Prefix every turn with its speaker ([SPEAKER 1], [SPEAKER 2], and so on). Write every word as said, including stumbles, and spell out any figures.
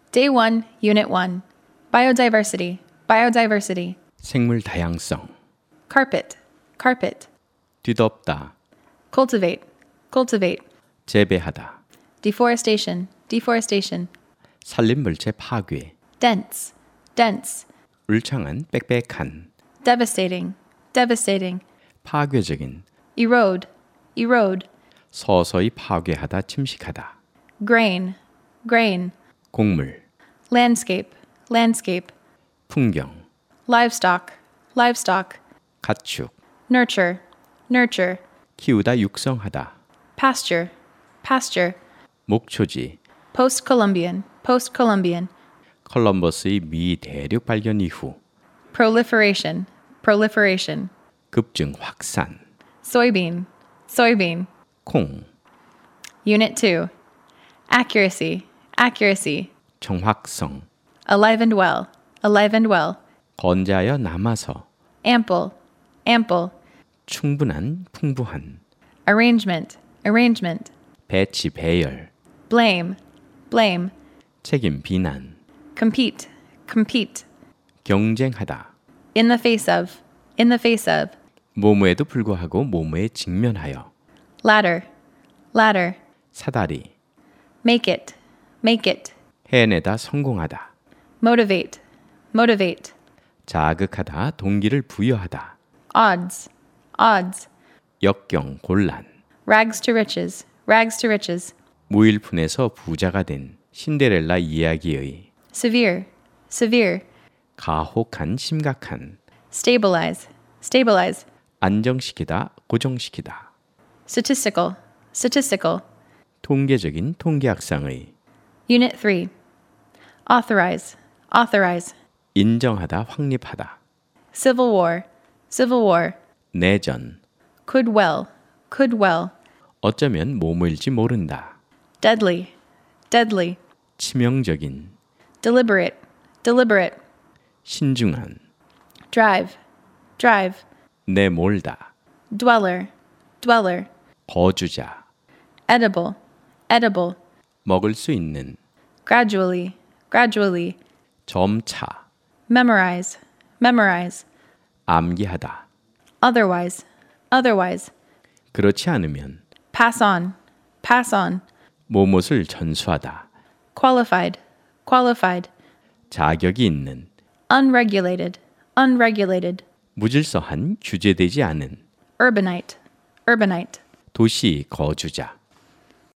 [SPEAKER 1] Day one, Unit one. Biodiversity, biodiversity.
[SPEAKER 2] 생물 다양성.
[SPEAKER 1] Carpet, carpet.
[SPEAKER 2] 뒤덮다.
[SPEAKER 1] Cultivate, cultivate.
[SPEAKER 2] 재배하다.
[SPEAKER 1] Deforestation, deforestation.
[SPEAKER 2] 산림물체 파괴.
[SPEAKER 1] Dense, dense.
[SPEAKER 2] 울창한 빽빽한.
[SPEAKER 1] Devastating, devastating.
[SPEAKER 2] 파괴적인.
[SPEAKER 1] Erode, erode.
[SPEAKER 2] 서서히 파괴하다 침식하다.
[SPEAKER 1] Grain, grain.
[SPEAKER 2] 곡물.
[SPEAKER 1] Landscape, landscape.
[SPEAKER 2] 풍경.
[SPEAKER 1] Livestock, livestock.
[SPEAKER 2] 가축.
[SPEAKER 1] Nurture, nurture.
[SPEAKER 2] 키우다 육성하다.
[SPEAKER 1] Pasture, pasture.
[SPEAKER 2] 목초지.
[SPEAKER 1] Post-Columbian, post-Columbian.
[SPEAKER 2] 컬럼버스의 미 대륙 발견 이후.
[SPEAKER 1] Proliferation, proliferation.
[SPEAKER 2] 급증 확산.
[SPEAKER 1] Soybean, soybean.
[SPEAKER 2] 콩.
[SPEAKER 1] Unit two. Accuracy, accuracy.
[SPEAKER 2] 정확성.
[SPEAKER 1] Alive and well, alive and well.
[SPEAKER 2] 건재하여 남아서.
[SPEAKER 1] Ample, ample.
[SPEAKER 2] 충분한 풍부한.
[SPEAKER 1] Arrangement, arrangement.
[SPEAKER 2] 배치 배열.
[SPEAKER 1] Blame, blame.
[SPEAKER 2] 책임 비난.
[SPEAKER 1] Compete, compete.
[SPEAKER 2] 경쟁하다.
[SPEAKER 1] In the face of, in the face of.
[SPEAKER 2] 모모에도 불구하고 모모에 직면하여.
[SPEAKER 1] Ladder, ladder.
[SPEAKER 2] 사다리.
[SPEAKER 1] Make it, make it.
[SPEAKER 2] 해내다 성공하다.
[SPEAKER 1] Motivate, motivate.
[SPEAKER 2] 자극하다 동기를 부여하다.
[SPEAKER 1] Odds, odds.
[SPEAKER 2] 역경 곤란.
[SPEAKER 1] Rags to riches, rags to riches.
[SPEAKER 2] 무일푼에서 부자가 된 신데렐라 이야기의.
[SPEAKER 1] Severe, severe.
[SPEAKER 2] 가혹한 심각한.
[SPEAKER 1] Stabilize, stabilize.
[SPEAKER 2] 안정시키다 고정시키다.
[SPEAKER 1] Statistical, statistical.
[SPEAKER 2] 통계적인 통계학상의.
[SPEAKER 1] Unit three. Authorize, authorize.
[SPEAKER 2] 인정하다 확립하다.
[SPEAKER 1] Civil war, civil war.
[SPEAKER 2] 내전.
[SPEAKER 1] Could well, could well.
[SPEAKER 2] 어쩌면 모모일지 모른다.
[SPEAKER 1] Deadly, deadly.
[SPEAKER 2] 치명적인.
[SPEAKER 1] Deliberate, deliberate.
[SPEAKER 2] 신중한.
[SPEAKER 1] Drive, drive.
[SPEAKER 2] 내몰다.
[SPEAKER 1] Dweller, dweller.
[SPEAKER 2] 거주자.
[SPEAKER 1] Edible, edible.
[SPEAKER 2] 먹을 수 있는.
[SPEAKER 1] Gradually, gradually.
[SPEAKER 2] 점차.
[SPEAKER 1] Memorize, memorize.
[SPEAKER 2] 암기하다.
[SPEAKER 1] Otherwise, otherwise.
[SPEAKER 2] 그렇지 않으면.
[SPEAKER 1] Pass on, pass on.
[SPEAKER 2] 모못을 전수하다.
[SPEAKER 1] Qualified, qualified.
[SPEAKER 2] 자격이 있는.
[SPEAKER 1] Unregulated, unregulated.
[SPEAKER 2] 무질서한 규제되지 않은.
[SPEAKER 1] Urbanite, urbanite.
[SPEAKER 2] 도시 거주자.